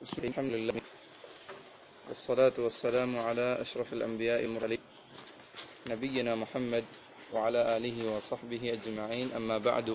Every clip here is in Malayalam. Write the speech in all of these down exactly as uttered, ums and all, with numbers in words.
الحمد لله والصلاة والسلام على أشرف الأنبياء والمرسلين نبينا محمد وعلى آله وصحبه أجمعين أما بعد.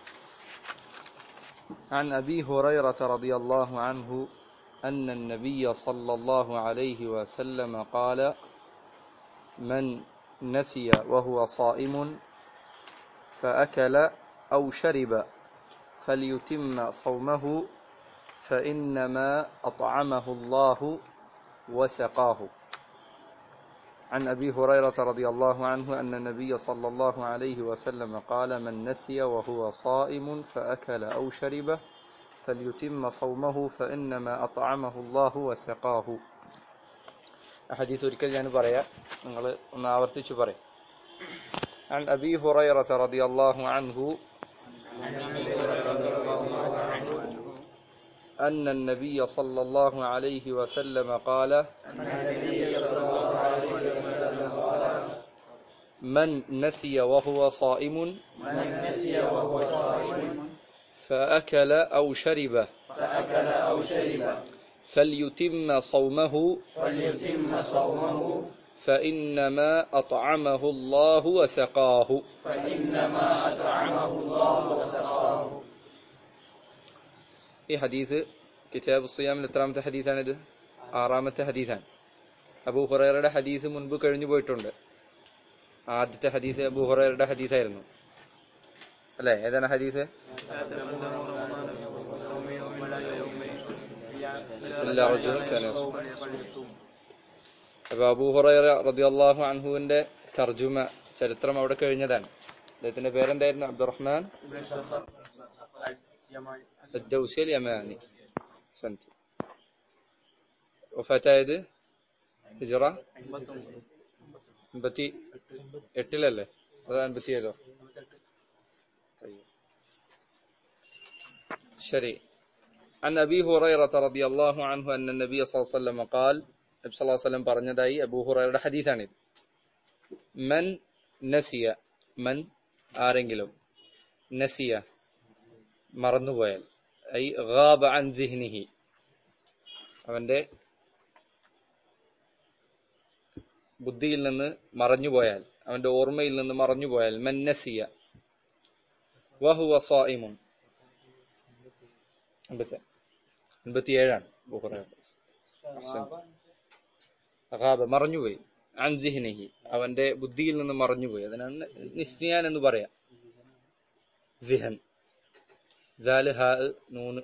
عن أبي هريرة رضي الله عنه أن النبي صلى الله عليه وسلم قال: من نسي وهو صائم فأكل أو شرب فليتم صومه فإنما أطعمه الله وسقاه. عن أبي هريرة رضي الله عنه أن النبي صلى الله عليه وسلم قال: من نسي وهو صائم فأكل أو شرب فليتم صومه فإنما أطعمه الله وسقاه. حديث ഒരിക്കൽ ഞാൻ പറയാം, നിങ്ങൾ ഒന്ന് ആവർത്തിച്ചു പറയും. عن أبي هريرة رضي الله عنه أن النبي صلى الله عليه وسلم قال: من نسي وهو صائم فأكل أو شرب فليتم صومه فإنما أطعمه الله وسقاه. ഈ ഹദീസ് കിതാബ് സിയാമിൽ എത്രാമത്തെ ഹദീസാണിത്? ആറാമത്തെ ഹദീസാണ്. അബൂ ഹുറൈറയുടെ ഹദീസ് മുൻപ് കഴിഞ്ഞു പോയിട്ടുണ്ട്. ആദ്യത്തെ ഹദീസ് അബൂ ഹുറൈറയുടെ ഹദീസായിരുന്നു അല്ലെ? ഏതാണ് ഹദീസ്? അപ്പൊ അബൂ ഹുറൈറ റളിയല്ലാഹു അൻഹുവിന്റെ തർജുമ ചരിത്രം അവിടെ കഴിഞ്ഞതാണ്. അദ്ദേഹത്തിന്റെ പേരെന്തായിരുന്നു? അബ്ദുറഹ്മാൻ الدوسي اليماني. سنت وفاتاയത് ഹിജറ എൺപത്തി എട്ടിലല്ലേ? അത് എൺപത്തിയേഴോ? ശരി. عن أبي هريرة رضي الله عنه أن النبي صلى الله عليه وسلم قال: നബി സല്ലല്ലാഹു അലൈഹി വസല്ലം പറഞ്ഞതായി അബൂ ഹുറൈറയുടെ ഹദീസാണിത്. മൻ നസിയ, മൻ ആരെങ്കിലും, നസിയ മറന്നുപോയാൽ, ഐ ഗാബ അൻ സിഹ്നിഹി അവന്റെ ബുദ്ധിയിൽ നിന്ന് മറഞ്ഞുപോയാൽ, അവന്റെ ഓർമ്മയിൽ നിന്ന് മറഞ്ഞുപോയാൽ, മൻ നസിയ വഹുവ സായിമുൻ, എൺപത്തിയേഴാണ്. ഗാബ മറഞ്ഞുപോയി, അൻ സിഹ്നിഹി അവന്റെ ബുദ്ധിയിൽ നിന്ന് മറഞ്ഞുപോയി. അതിനാണ് നിസ്നിയാൻ എന്ന് പറയാം. സിഹൻ നൂന്.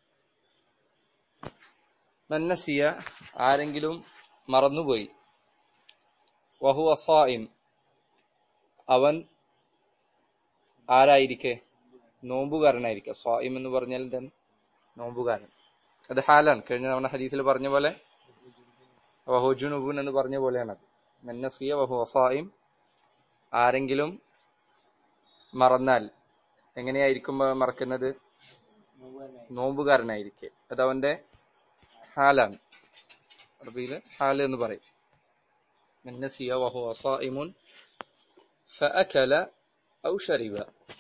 മന്നസിയ ആരെങ്കിലും മറന്നുപോയി, വഹുവ സായിം അവൻ ആരായിരിക്കെ? നോമ്പുകാരനായിരിക്കെ. സായിം എന്ന് പറഞ്ഞാൽ എന്താണ്? നോമ്പുകാരൻ. അത് ഹാലാണ്. കഴിഞ്ഞ തവണ ഹദീസിൽ പറഞ്ഞ പോലെ വഹു ജുനുബുൻ എന്ന് പറഞ്ഞ പോലെയാണത്. മന്നസിയ വഹുവ സായിം ആരെങ്കിലും മറന്നാൽ എങ്ങനെയായിരിക്കും മറക്കുന്നത്? നോമ്പുകാരനായിരിക്കെ. അത് അവന്റെ ഹാലാണ്. അറബിയില് ഹാല് എന്ന് പറയും. നസിയ വഹുവ സായിമുൻ ഫഅകല ഔ ശരിബ.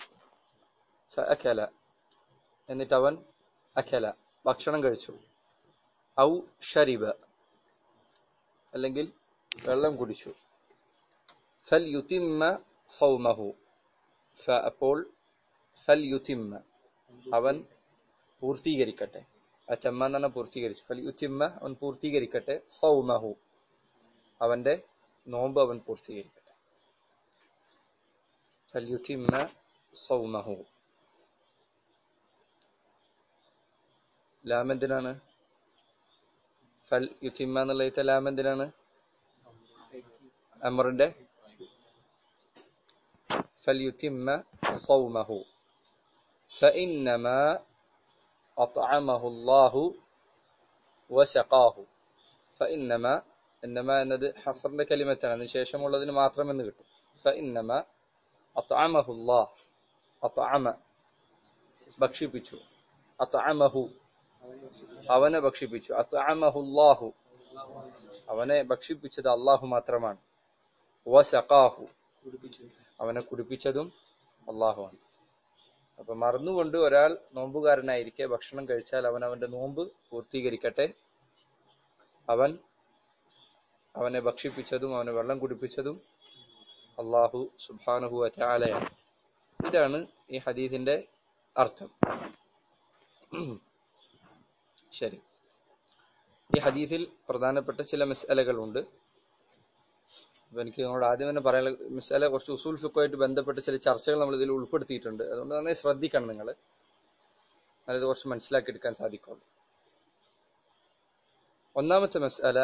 ഫഅകല എന്നിട്ട് അവൻ അകല ഭക്ഷണം കഴിച്ചു, ഔ ശരിബ അല്ലെങ്കിൽ വെള്ളം കുടിച്ചു, ഫൽ യുതിമ്മ സൗമഹു ഫ അപ്പോൾ ഫൽ യുതിമ്മ അവൻ പൂർത്തീകരിക്കട്ടെ. അച്ചമ്മ എന്ന് പറഞ്ഞാൽ പൂർത്തീകരിച്ചു. ഫൽ യുതിമ്മ അവൻ പൂർത്തീകരിക്കട്ടെ, സൗമഹു അവന്റെ നോമ്പ് അവൻ പൂർത്തീകരിക്കട്ടെ. ഫൽ യുതിമ്മ സൗമഹു. ലാമെന്തിനാണ്? ഫൽ യുതിമ്മ എന്നുള്ള ലാമെന്തിനാണ്? അമറിന്റെ ഫൽ യുതിമ്മ സൗമഹു فإنما أطعمه الله وسقاه. فإنما إنما എന്നത് ഹസറിന്റെ കലിമത്താണ്. അതിന് ശേഷമുള്ളതിന് മാത്രം എന്ന് കിട്ടും. فإنما أطعمه الله أطعم ഭക്ഷിപ്പിച്ചു, أطعمه അവനെ ഭക്ഷിപ്പിച്ചു, أطعمه الله അവനെ ഭക്ഷിപ്പിച്ചത് അല്ലാഹു മാത്രമാണ്, وسقاه അവനെ കുടിപ്പിച്ചതും അല്ലാഹുവാണ്. അപ്പൊ മറന്നുകൊണ്ട് ഒരാൾ നോമ്പുകാരനായിരിക്കെ ഭക്ഷണം കഴിച്ചാൽ അവൻ അവന്റെ നോമ്പ് പൂർത്തീകരിക്കട്ടെ. അവൻ അവനെ ഭക്ഷിപ്പിച്ചതും അവനെ വെള്ളം കുടിപ്പിച്ചതും അല്ലാഹു സുബ്ഹാനഹു വ തആലയാണ്. ഇതാണ് ഈ ഹദീസിന്റെ അർത്ഥം. ശരി, ഈ ഹദീസിൽ പ്രധാനപ്പെട്ട ചില മസ്അലകളുണ്ട്. അപ്പൊ എനിക്ക് നിങ്ങളോട് ആദ്യം തന്നെ പറയാൻ മസ്അല കുറച്ച് ഉസൂൽ ഫിഖ്ഹുമായിട്ട് ബന്ധപ്പെട്ട ചില ചർച്ചകൾ നമ്മൾ ഇതിൽ ഉൾപ്പെടുത്തിയിട്ടുണ്ട്. അതുകൊണ്ട് നന്നായി ശ്രദ്ധിക്കണം നിങ്ങൾ, അത് കുറച്ച് മനസ്സിലാക്കിയെടുക്കാൻ സാധിക്കുള്ളൂ. ഒന്നാമത്തെ മസ്അല,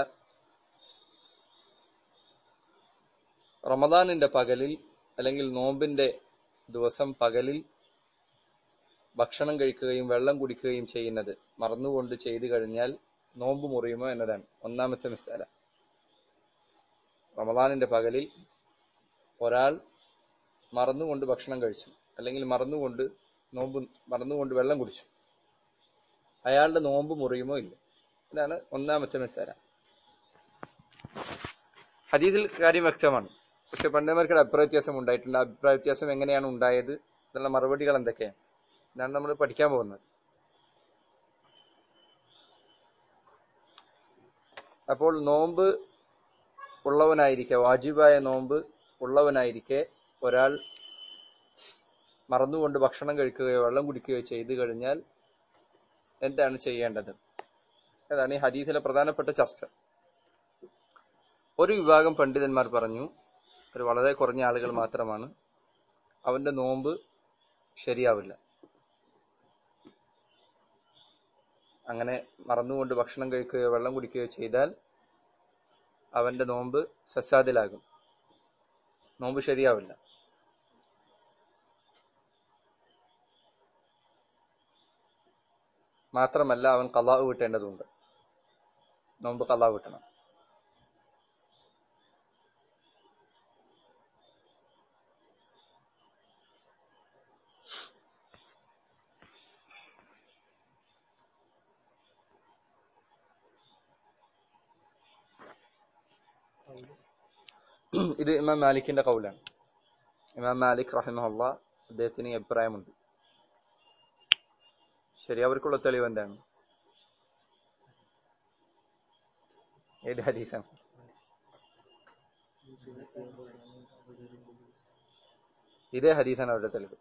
റമദാനിന്റെ പകലിൽ അല്ലെങ്കിൽ നോമ്പിന്റെ ദിവസം പകലിൽ ഭക്ഷണം കഴിക്കുകയും വെള്ളം കുടിക്കുകയും ചെയ്യുന്നത് മറന്നുകൊണ്ട് ചെയ്തു കഴിഞ്ഞാൽ നോമ്പ് മുറിയുമോ എന്നതാണ് ഒന്നാമത്തെ മസ്അല. റമദാനിന്റെ പകലിൽ ഒരാൾ മറന്നുകൊണ്ട് ഭക്ഷണം കഴിച്ചു അല്ലെങ്കിൽ മറന്നുകൊണ്ട് നോമ്പ് മറന്നുകൊണ്ട് വെള്ളം കുടിച്ചു, അയാളുടെ നോമ്പ് മുറിയുമോ ഇല്ല? ഇതാണ് ഒന്നാമത്തെ മസ്അല. ഹദീസിൽ കാര്യം വ്യക്തമാണ്, പക്ഷെ പണ്ഡിതന്മാർക്കൊരു അഭിപ്രായ വ്യത്യാസം ഉണ്ടായിട്ടുണ്ട്. അഭിപ്രായ വ്യത്യാസം എങ്ങനെയാണ് ഉണ്ടായത്, ഇതിനുള്ള മറുപടികൾ എന്തൊക്കെയാണ്, ഇതാണ് നമ്മൾ പഠിക്കാൻ പോകുന്നത്. അപ്പോൾ നോമ്പ് ഉള്ളവനായിരിക്കെ, വാജിബായ നോമ്പ് ഉള്ളവനായിരിക്കെ ഒരാൾ മറന്നുകൊണ്ട് ഭക്ഷണം കഴിക്കുകയോ വെള്ളം കുടിക്കുകയോ ചെയ്തു കഴിഞ്ഞാൽ എന്താണ് ചെയ്യേണ്ടത്? അതാണ് ഈ ഹദീസിലെ പ്രധാനപ്പെട്ട ചർച്ച. ഒരു വിഭാഗം പണ്ഡിതന്മാർ പറഞ്ഞു, ഒരു വളരെ കുറഞ്ഞ ആളുകൾ മാത്രമാണ്, അവന്റെ നോമ്പ് ശരിയാവില്ല. അങ്ങനെ മറന്നുകൊണ്ട് ഭക്ഷണം കഴിക്കുകയോ വെള്ളം കുടിക്കുകയോ ചെയ്താൽ അവന്റെ നോമ്പ് ഫസാദിലാകും, നോമ്പ് ശരിയാവില്ല. മാത്രമല്ല അവൻ ഖളാ വീട്ടേണ്ടതുണ്ട്, നോമ്പ് ഖളാ വീട്ടണം. ഇത് ഇമാം മാലിക്കിന്റെ ഖൗലാണ്. ഇമാം മാലിക് റഹിമഹുല്ലാഹ് അദ്ദേഹത്തിന് ഈ അഭിപ്രായമുണ്ട്. ശരി, അവർക്കുള്ള തെളിവ് എന്താണ്? ഏത് ഹദീസാണ്? ഇതേ ഹദീസാണ് അവരുടെ തെളിവ്.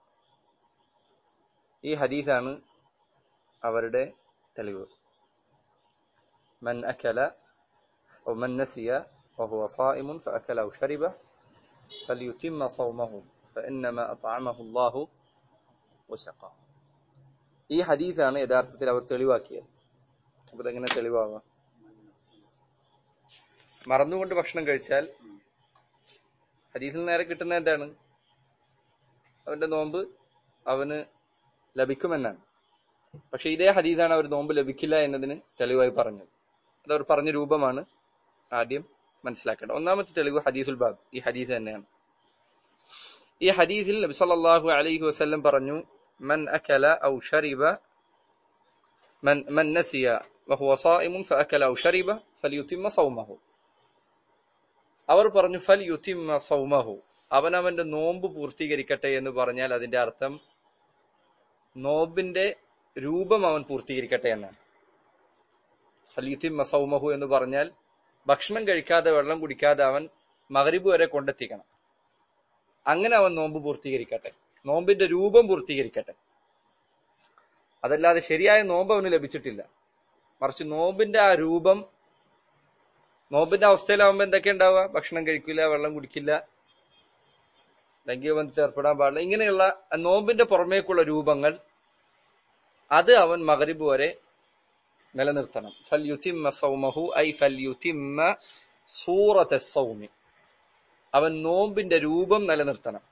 ഈ ഹദീസാണ് അവരുടെ തെളിവ്. മൻ അകല ഔ മൻ നസിയ വഹുവ സായിമുൻ ഫഅകല ഔ ശരിബ ഫലിയുതിമ്മ സൗമഹു ഫഇന്നമ അത്അമഹു അല്ലാഹു വസഖ. ഈ ഹദീസാണ് യഥാർത്ഥത്തിൽ അവർ തെളിവാക്കിയത്. അപ്പൊ ഇതെങ്ങനെ തെളിവാകാം? മറന്നുകൊണ്ട് ഭക്ഷണം കഴിച്ചാൽ ഹദീസിൽ നേരെ കിട്ടുന്ന എന്താണ്? അവന്റെ നോമ്പ് അവന് ലഭിക്കുമെന്നാണ്. പക്ഷെ ഇതേ ഹദീസാണ് അവർ നോമ്പ് ലഭിക്കില്ല എന്നതിന് തെളിവായി പറഞ്ഞത്. അതവർ പറഞ്ഞ രൂപമാണ് ആദ്യം മനസ്സിലാക്കേണ്ടത്. ഒന്നാമത്തെ തെളിവ് ഹദീസുൽ ബാബ്, ഈ ഹദീസ് തന്നെയാണ്. ഈ ഹദീസിൽ നബി സല്ലല്ലാഹു അലൈഹി വസല്ലം പറഞ്ഞു, മൻ അകല ഔ ശരിബ മൻ മൻ നസിയ വഹുവ സായിമുൻ ഫഅകല ഔ ശരിബ ഫലിയുതിമ്മ സൗമഹു. അവർ പറഞ്ഞു ഫലിയുതിമ്മ സൗമഹു, അവനവന്റെ നോമ്പ് പൂർത്തീകരിക്കട്ടെ എന്ന് പറഞ്ഞാൽ അതിന്റെ അർത്ഥം നോമ്പിന്റെ രൂപം അവൻ പൂർത്തീകരിക്കട്ടെ എന്നാണ്. ഫലിയുതിമ്മ സൗമഹു എന്ന് പറഞ്ഞാൽ ഭക്ഷണം കഴിക്കാതെ വെള്ളം കുടിക്കാതെ അവൻ മഗ്രിബ് വരെ കൊണ്ടെത്തിക്കണം. അങ്ങനെ അവൻ നോമ്പ് പൂർത്തീകരിക്കട്ടെ, നോമ്പിന്റെ രൂപം പൂർത്തീകരിക്കട്ടെ. അതല്ലാതെ ശരിയായ നോമ്പ് അവന് ലഭിച്ചിട്ടില്ല. മറിച്ച് നോമ്പിന്റെ ആ രൂപം, നോമ്പിന്റെ അവസ്ഥയിലാവുമ്പോ എന്തൊക്കെ ഉണ്ടാവുക? ഭക്ഷണം കഴിക്കില്ല, വെള്ളം കുടിക്കില്ല, ലൈംഗികബന്ധത്തിൽ ഏർപ്പെടാൻ പാടില്ല, ഇങ്ങനെയുള്ള നോമ്പിന്റെ പുറമേക്കുള്ള രൂപങ്ങൾ അത് അവൻ മഗ്രിബ് വരെ നിലനിർത്തണം. ഫൽയുതിമ്മ സൗമഹു ഐ ഫൽയുതിമ്മ സൂറത സൗമി, അവൻ നോമ്പിന്റെ രൂപം നിലനിർത്തണം.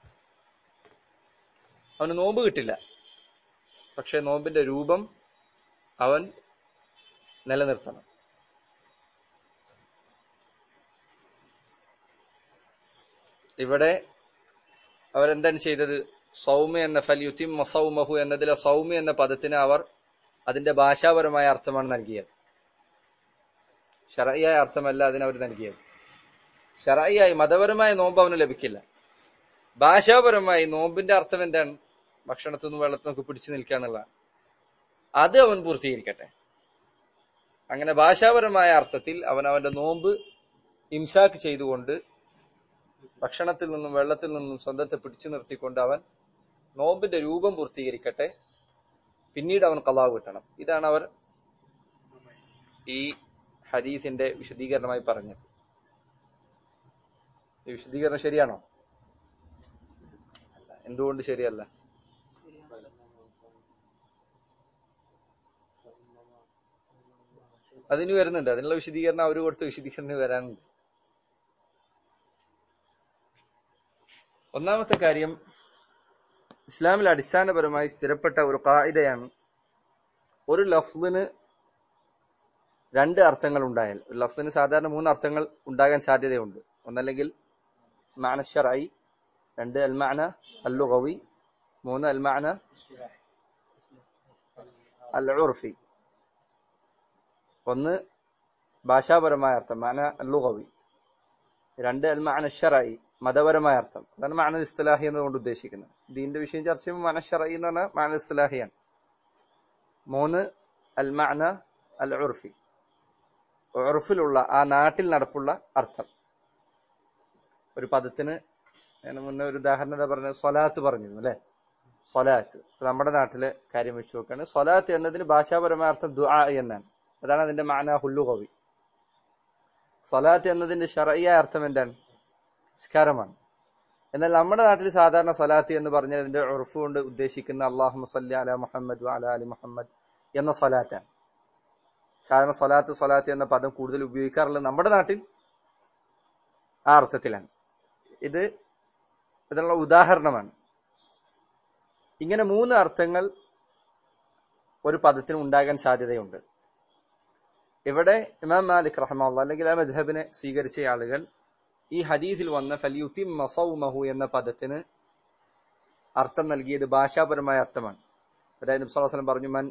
അവന് നോമ്പ് കിട്ടില്ല, പക്ഷെ നോമ്പിന്റെ രൂപം അവൻ നിലനിർത്തണം. ഇവിടെ അവരെന്താണ് ചെയ്തത്? സൗമി എന്ന ഫൽയുതിമ്മ സൗമഹു എന്നതിലെ സൗമി എന്ന പദത്തിന് അവർ അതിന്റെ ഭാഷാപരമായ അർത്ഥമാണ് നൽകിയത്, ശർഈയായ അർത്ഥമല്ല അതിനവർ നൽകിയത്. ശർഈയായി മതപരമായ നോമ്പ് അവന് ലഭിക്കില്ല. ഭാഷാപരമായി നോമ്പിന്റെ അർത്ഥം എന്താണ്? ഭക്ഷണത്തിൽ നിന്നും വെള്ളത്തിൽ നിന്നൊക്കെ പിടിച്ചു നിൽക്കുക എന്നുള്ളതാണ്. അത് അവൻ പൂർത്തീകരിക്കട്ടെ. അങ്ങനെ ഭാഷാപരമായ അർത്ഥത്തിൽ അവൻ അവന്റെ നോമ്പ് ഇംസാക്ക് ചെയ്തുകൊണ്ട് ഭക്ഷണത്തിൽ നിന്നും വെള്ളത്തിൽ നിന്നും സ്വന്തത്തെ പിടിച്ചു നിർത്തിക്കൊണ്ട് അവൻ നോമ്പിന്റെ രൂപം പൂർത്തീകരിക്കട്ടെ. പിന്നീട് അവൻ ഖളാ വീട്ടണം. ഇതാണ് അവർ ഈ ഹദീസിന്റെ വിശദീകരണമായി പറഞ്ഞത്. ഈ വിശദീകരണം ശരിയാണോ? എന്തുകൊണ്ട് ശരിയല്ല? അതിന് വരുന്നുണ്ട്. അതിനുള്ള വിശദീകരണം അവർ കൊടുത്ത വിശദീകരണം വരാനുണ്ട്. ഒന്നാമത്തെ കാര്യം, ഇസ്ലാമിൽ അടിസ്ഥാനപരമായി സ്ഥിരപ്പെട്ട ഒരു ഖാഇദയാണ്, ഒരു ലഫ്ളിന് രണ്ട് അർത്ഥങ്ങൾ ഉണ്ടായാൽ, ഒരു ലഫ്ളിന് സാധാരണ മൂന്ന് അർത്ഥങ്ങൾ ഉണ്ടാകാൻ സാധ്യതയുണ്ട്. ഒന്നല്ലെങ്കിൽ മഅന ശർഈ, രണ്ട് അൽ മഅന അൽ ലുഗവി, മൂന്ന് അൽ മഅന അൽ ഉർഫി. ഒന്ന് ഭാഷാപരമായ അർത്ഥം മഅന അൽ ലുഗവി, രണ്ട് അൽ മഅന ശർഈ മതപരമായ അർത്ഥം. അതാണ് മഅന ഇസ്തിലാഹി എന്നുകൊണ്ട് ഉദ്ദേശിക്കുന്നത്. ദീന്റെ വിഷയം ചർച്ച ചെയ്യുമ്പോൾ മഅന ശർഈ എന്ന് പറഞ്ഞാൽ മഅന ഇസ്തിലാഹിയാണ്. മൂന്ന് അൽ മഅന അൽ ഉർഫി, ഉർഫിലുള്ള ആ നാട്ടിൽ നടപ്പുള്ള അർത്ഥം. ഒരു പദത്തിന് ഞാൻ മുന്നേ ഒരു ഉദാഹരണം പറഞ്ഞ സ്വലാത്ത് പറഞ്ഞിരുന്നു അല്ലെ. സ്വലാത്ത് നമ്മുടെ നാട്ടിലെ കാര്യം വെച്ച് നോക്കുകയാണ്. സ്വലാത്ത് എന്നതിന് ഭാഷാപരമായ അർത്ഥം ദുആ എന്നാണ്. അതാണ് അതിന്റെ മഅന ലുഗവി. സ്വലാത്ത് എന്നതിന്റെ ശർഈയായ അർത്ഥം എന്താണ്? നിസ്കാരമാണ്. എന്നാൽ നമ്മുടെ നാട്ടിൽ സാധാരണ സ്വലാത്ത് എന്ന് പറഞ്ഞാൽ അതിന്റെ ഉർഫ് കൊണ്ട് ഉദ്ദേശിക്കുന്ന അല്ലാഹുമ്മ സ്വല്ലി അലാ മുഹമ്മദ് വഅലാ ആലി മുഹമ്മദ് എന്ന സ്വലാത്താണ്. സാധാരണ സ്വലാത്ത് സ്വലാത്ത് എന്ന പദം കൂടുതൽ ഉപയോഗിക്കാറുള്ളത് നമ്മുടെ നാട്ടിൽ ആ അർത്ഥത്തിലാണ്. ഇത് ഇതിനുള്ള ഉദാഹരണമാണ്. ഇങ്ങനെ മൂന്ന് അർത്ഥങ്ങൾ ഒരു പദത്തിന് ഉണ്ടാകാൻ സാധ്യതയുണ്ട്. ഇവിടെ ഇമാം മാലിക് റഹ്മത്തുള്ളാഹി അല്ലെങ്കിൽ ആ മദ്ഹബിനെ സ്വീകരിച്ച ആളുകൾ ഈ ഹദീസിൽ വന്ന ഫലിയുതിമ്മ സൗമഹു എന്ന പദത്തിന് അർത്ഥം നൽകിയത് ഭാഷാപരമായ അർത്ഥമാണ്. അതായത് നബി സല്ലല്ലാഹു അലൈഹി വസല്ലം പറഞ്ഞു, മൻ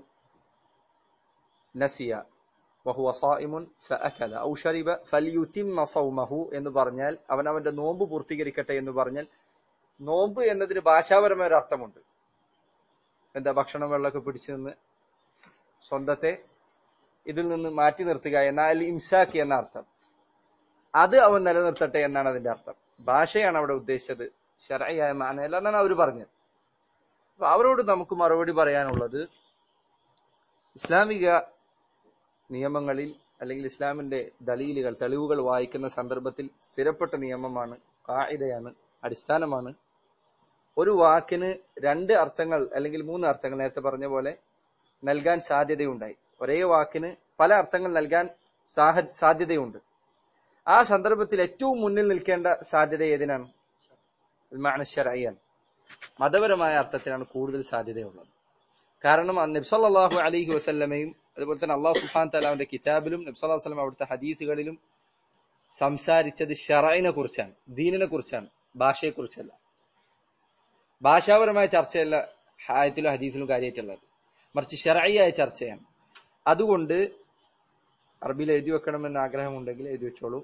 നസിയ വഹുവ സായിമുൻ ഫഅകല ഔ ശരിബ ഫലിയുതിമ്മ സൗമഹു എന്ന് പറഞ്ഞാൽ അവൻ അവന്റെ നോമ്പ് പൂർത്തീകരിക്കട്ടെ എന്ന് പറഞ്ഞാൽ, നോമ്പ് എന്നതിന് ഭാഷാപരമായ ഒരു അർത്ഥമുണ്ട്. എന്താ? ഭക്ഷണം വെള്ളമൊക്കെ പിടിച്ചു നിന്ന് സ്വന്തത്തെ ഇതിൽ നിന്ന് മാറ്റി നിർത്തുക എന്ന അൽ ഇംസാക്ക് എന്ന അർത്ഥം. അത് അവൻ നിലനിർത്തട്ടെ എന്നാണ് അതിന്റെ അർത്ഥം. ഭാഷയാണ് അവിടെ ഉദ്ദേശിച്ചത്, ശർഈയായ മഅനയല്ല എന്നാണ് അവർ പറഞ്ഞത്. അപ്പൊ അവരോട് നമുക്ക് മറുപടി പറയാനുള്ളത്, ഇസ്ലാമിക നിയമങ്ങളിൽ അല്ലെങ്കിൽ ഇസ്ലാമിന്റെ ദലീലുകൾ തെളിവുകൾ വായിക്കുന്ന സന്ദർഭത്തിൽ സ്ഥിരപ്പെട്ട നിയമമാണ്, ഖാഇദയാണ്, അടിസ്ഥാനമാണ്. ഒരു വാക്കിന് രണ്ട് അർത്ഥങ്ങൾ അല്ലെങ്കിൽ മൂന്ന് അർത്ഥങ്ങൾ നേരത്തെ പറഞ്ഞ പോലെ നൽകാൻ സാധ്യതയുണ്ടായി. ഒരേ വാക്കിന് പല അർത്ഥങ്ങൾ നൽകാൻ സാധ്യതയുണ്ട്. ആ സന്ദർഭത്തിൽ ഏറ്റവും മുന്നിൽ നിൽക്കേണ്ട സാധ്യത ഏതിനാണ്? മഅന ശർഈയാണ്, മതപരമായ അർത്ഥത്തിനാണ് കൂടുതൽ സാധ്യതയുള്ളത്. കാരണം നബി സല്ലല്ലാഹു അലൈഹി വസല്ലമയും അതുപോലെ തന്നെ അല്ലാഹു സുബ്ഹാനഹു തആല അവന്റെ കിതാബിലും നബി സല്ലല്ലാഹു അലൈഹി വസല്ലം അവിടുത്തെ ഹദീസുകളിലും സംസാരിച്ചത് ശർഈനെ കുറിച്ചാണ്, ദീനിനെ കുറിച്ചാണ്, ഭാഷയെ കുറിച്ചല്ല. ഭാഷാപരമായ ചർച്ചയല്ല ആയത്തിലും ഹദീസിലും കാര്യമായിട്ടുള്ളത്, മറിച്ച് ശർഈയായ ചർച്ചയാണ്. അതുകൊണ്ട് അറബിയിൽ എഴുതി വെക്കണമെന്ന് ആഗ്രഹമുണ്ടെങ്കിൽ എഴുതി വെച്ചോളൂ.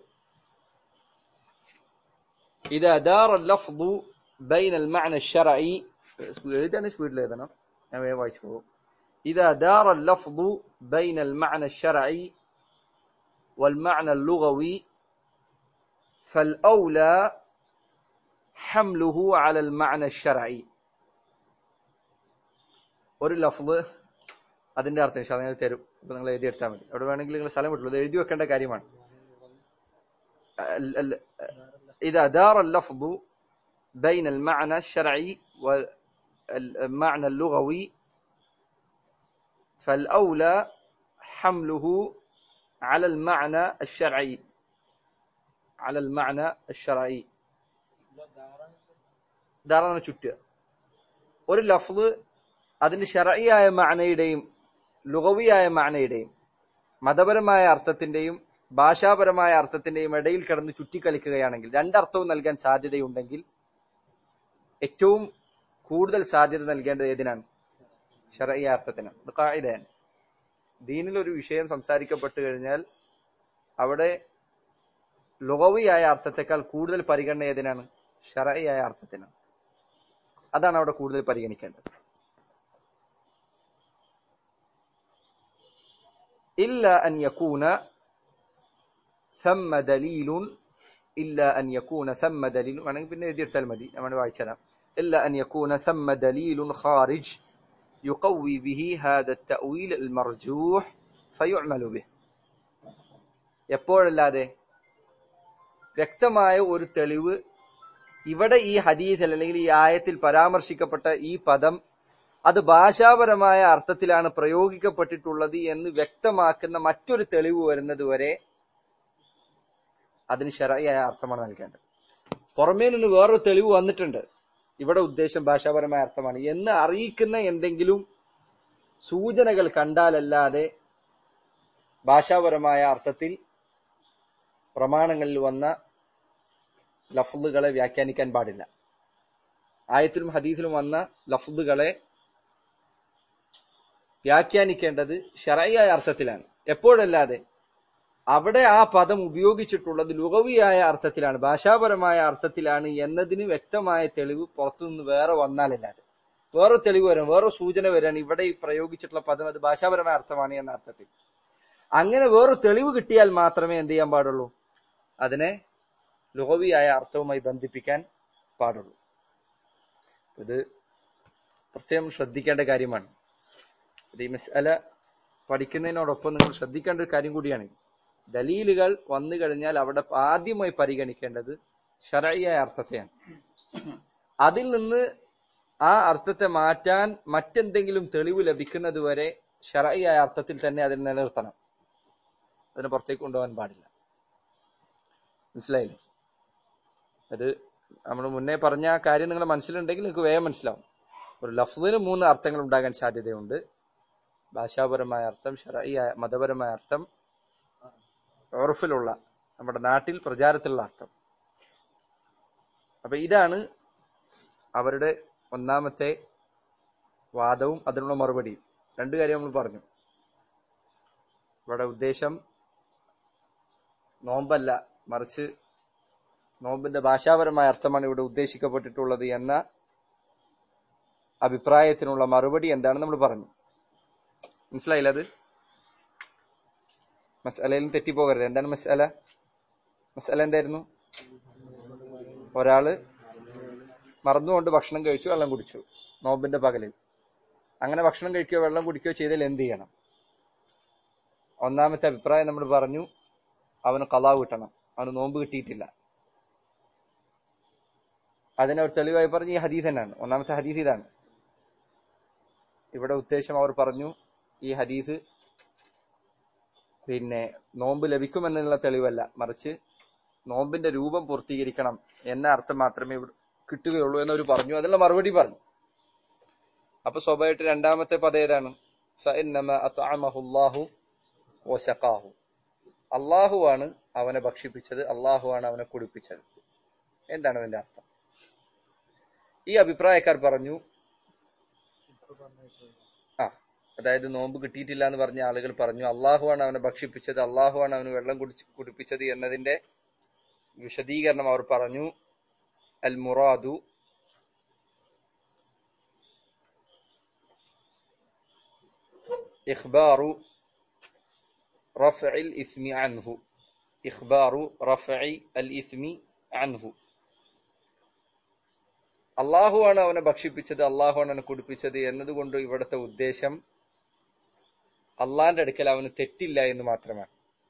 ഇദാ ദാറ അൽ-ലഫ്ദു ബൈന അൽ-മഅന അശ്-ശർഈ, എഴുതാൻ സ്പീഡിൽ എഴുതണം, ഞാൻ വേഗം വായിച്ചു പോകും. ഇദാ ദാറ അൽ-ലഫ്ദു ബൈന അൽ-മഅന അശ്-ശർഈ വൽ-മഅന അൽ-ലുഗവി ഫൽ-ഔലാ ഹംലുഹു അല അൽ-മഅന അശ്-ശർഈ. ഒരു ലഫ്ദ് അതിന്റെ അർത്ഥം ഇൻഷാല്ലാഹ് തരും. അപ്പൊ നിങ്ങൾ എഴുതിയെടുത്താൽ മതി. അവിടെ വേണമെങ്കിൽ നിങ്ങൾ സ്ഥലം വിട്ടുള്ളൂ, ഇത് എഴുതി വെക്കേണ്ട കാര്യമാണ്. إذا دار اللفظ بين المعنى الشرعي والمعنى اللغوي فالأولى حمله على المعنى الشرعي على المعنى الشرعي. ദാറാണ് ചുറ്റുക. ഒരു ലഫ്ള് അതിന്റെ ശർഈയായ മഅനയുടെയും ലുഗവിയായ മഅനയുടെയും മതപരമായ അർത്ഥത്തിന്റെയും ഭാഷാപരമായ അർത്ഥത്തിന്റെയും ഇടയിൽ കിടന്ന് ചുറ്റിക്കളിക്കുകയാണെങ്കിൽ, രണ്ടർത്ഥവും നൽകാൻ സാധ്യതയുണ്ടെങ്കിൽ ഏറ്റവും കൂടുതൽ സാധ്യത നൽകേണ്ടത് ഏതിനാണ്? ശർഈയ അർത്ഥത്തിനാണ്. ഇത് ഖാഇദയാണ്. ദീനിൽ ഒരു വിഷയം സംസാരിക്കപ്പെട്ടു കഴിഞ്ഞാൽ അവിടെ ലുഗവിയായ അർത്ഥത്തെക്കാൾ കൂടുതൽ പരിഗണന ഏതിനാണ്? ശർഈയായ അർത്ഥത്തിനാണ്. അതാണ് അവിടെ കൂടുതൽ പരിഗണിക്കേണ്ടത്. ഇല്ല അൻ യകൂന ثم دليل إلا أن يكون ثم دليل يعني പിന്നെ എഴുതിയെടുത്താൽ മതി നമ്മൾ വായിച്ചരാം إلا أن يكون ثم دليل خارج يقوي به هذا التأويل المرجوح فيعمل به എപ്പോഴല്ലാതെ വ്യക്തമായ ഒരു തെളിവ് ഇവിടെ ഈ ഹദീസിൽ അല്ലെങ്കിൽ ഈ ആയത്തിൽ പരാമർശിക്കപ്പെട്ട ഈ പദം അത് ഭാഷാപരമായ അർത്ഥത്തിലാണ് പ്രയോഗിക്കപ്പെട്ടിട്ടുള്ളത് എന്ന് വ്യക്തമാക്കുന്ന മറ്റൊരു തെളിവ് വരുന്നത് വരെ അതിന് ശരഈയായ അർത്ഥമാണ് നൽകേണ്ടത്. പുറമേ നിന്ന് വേറൊരു തെളിവ് വന്നിട്ടുണ്ട്, ഇവിടെ ഉദ്ദേശം ഭാഷാപരമായ അർത്ഥമാണ് എന്ന് അറിയിക്കുന്ന എന്തെങ്കിലും സൂചനകൾ കണ്ടാലല്ലാതെ ഭാഷാപരമായ അർത്ഥത്തിൽ പ്രമാണങ്ങളിൽ വന്ന ലഫ്ളുകളെ വ്യാഖ്യാനിക്കാൻ പാടില്ല. ആയത്തിലും ഹദീസിലും വന്ന ലഫ്ളുകളെ വ്യാഖ്യാനിക്കേണ്ടത് ശരഈയായ അർത്ഥത്തിലാണ്. എപ്പോഴല്ലാതെ അവിടെ ആ പദം ഉപയോഗിച്ചിട്ടുള്ളത് ലുഗവിയായ അർത്ഥത്തിലാണ്, ഭാഷാപരമായ അർത്ഥത്തിലാണ് എന്നതിന് വ്യക്തമായ തെളിവ് പുറത്തുനിന്ന് വേറെ വന്നാലല്ലാതെ. വേറെ തെളിവ് വരാൻ വേറെ സൂചന വരാൻ ഇവിടെ ഈ പ്രയോഗിച്ചിട്ടുള്ള പദം അത് ഭാഷാപരമായ അർത്ഥമാണ് എന്ന അർത്ഥത്തിൽ. അങ്ങനെ വേറെ തെളിവ് കിട്ടിയാൽ മാത്രമേ എന്ത് ചെയ്യാൻ പാടുള്ളൂ, അതിനെ ലുഗവിയായ അർത്ഥവുമായി ബന്ധിപ്പിക്കാൻ പാടുള്ളൂ. ഇത് പ്രത്യേകം ശ്രദ്ധിക്കേണ്ട കാര്യമാണ്. ഈ മസ്അല പഠിക്കുന്നതിനോടൊപ്പം നിങ്ങൾ ശ്രദ്ധിക്കേണ്ട ഒരു കാര്യം കൂടിയാണ്. ദലീലുകൾ വന്നു കഴിഞ്ഞാൽ അവിടെ ആദ്യമായി പരിഗണിക്കേണ്ടത് ശരഈയായ അർത്ഥത്തെയാണ്. അതിൽ നിന്ന് ആ അർത്ഥത്തെ മാറ്റാൻ മറ്റെന്തെങ്കിലും തെളിവ് ലഭിക്കുന്നത് വരെ ശരഈയായ അർത്ഥത്തിൽ തന്നെ അതിനെ നിലനിർത്തണം, അതിനെ പുറത്തേക്ക് കൊണ്ടുപോകാൻ പാടില്ല. മനസ്സിലായില്ലേ? അത് നമ്മൾ മുന്നേ പറഞ്ഞ കാര്യം നിങ്ങളുടെ മനസ്സിലുണ്ടെങ്കിൽ നിങ്ങൾക്ക് വേഗം മനസ്സിലാവും. ഒരു ലഫ്ളിന് മൂന്ന് അർത്ഥങ്ങൾ ഉണ്ടാകാൻ സാധ്യതയുണ്ട്: ഭാഷാപരമായ അർത്ഥം, ശരഈയായ മതപരമായ അർത്ഥം, ഉർഫിലുള്ള നമ്മുടെ നാട്ടിൽ പ്രചാരത്തിലുള്ള അർത്ഥം. അപ്പൊ ഇതാണ് അവരുടെ ഒന്നാമത്തെ വാദവും അതിനുള്ള മറുപടിയും. രണ്ടു കാര്യം നമ്മൾ പറഞ്ഞു. ഇവിടെ ഉദ്ദേശം നോമ്പല്ല, മറിച്ച് നോമ്പിന്റെ ഭാഷാപരമായ അർത്ഥമാണ് ഇവിടെ ഉദ്ദേശിക്കപ്പെട്ടിട്ടുള്ളത് എന്ന അഭിപ്രായത്തിനുള്ള മറുപടി എന്താണ് നമ്മൾ പറഞ്ഞു. മനസ്സിലായില്ല? അത് മസ്അലയിലും തെറ്റിപ്പോകരുത്. എന്താണ് മസ്അല? മസ്അല എന്തായിരുന്നു? ഒരാള് മറന്നുകൊണ്ട് ഭക്ഷണം കഴിച്ചു, വെള്ളം കുടിച്ചു നോമ്പിന്റെ പകലിൽ. അങ്ങനെ ഭക്ഷണം കഴിക്കുകയോ വെള്ളം കുടിക്കുകയോ ചെയ്താൽ എന്ത് ചെയ്യണം? ഒന്നാമത്തെ അഭിപ്രായം നമ്മൾ പറഞ്ഞു, അവന് ഖളാ കിട്ടണം, അവന് നോമ്പ് കിട്ടിയിട്ടില്ല. അതിനെ ഒരു തെളിവായി പറഞ്ഞു ഈ ഹദീസ് തന്നെയാണ്. ഒന്നാമത്തെ ഹദീസ് ഇതാണ്. ഇവിടെ ഉദ്ദേശം അവർ പറഞ്ഞു ഈ ഹദീസ് പിന്നെ നോമ്പ് ലഭിക്കുമെന്നുള്ള തെളിവല്ല, മറിച്ച് നോമ്പിന്റെ രൂപം പൂർത്തീകരിക്കണം എന്ന അർത്ഥം മാത്രമേ കിട്ടുകയുള്ളൂ എന്നവർ പറഞ്ഞു. അതിനുള്ള മറുപടി പറഞ്ഞു. അപ്പൊ സ്വാഭാവികമായിട്ട് രണ്ടാമത്തെ പദം ഏതാണ്? ഫഇന്നമാ അത്അമഹു അല്ലാഹു വസഖാഹു. അല്ലാഹുവാണ് അവനെ ഭക്ഷിപ്പിച്ചത്, അല്ലാഹുവാണ് അവനെ കുടിപ്പിച്ചത്. എന്താണ് അതിന്റെ അർത്ഥം? ഈ അഭിപ്രായക്കാർ പറഞ്ഞു, ആ അതായത് നോമ്പ് കിട്ടിയിട്ടില്ല എന്ന് പറഞ്ഞ ആളുകൾ പറഞ്ഞു അള്ളാഹുവാണ് അവനെ ഭക്ഷിപ്പിച്ചത്, അള്ളാഹുവാണ് അവന് വെള്ളം കുടിച്ച് കുടിപ്പിച്ചത് എന്നതിന്റെ വിശദീകരണം അവർ പറഞ്ഞു, അൽ മുറാദു ഇഖ്ബാറു റഫഇൽ ഇസ്മി അൻഹു. ഇഖ്ബാറു റഫഇ അൽ ഇസ്മി അൻഹു. അള്ളാഹുവാണ് അവനെ ഭക്ഷിപ്പിച്ചത്, അള്ളാഹുവാണ് അവനെ കുടിപ്പിച്ചത് എന്നതുകൊണ്ട് ഇവിടുത്തെ ഉദ്ദേശം അള്ളാന്റെ അടുക്കൽ അവന് തെറ്റില്ല എന്ന് മാത്രമാണ്.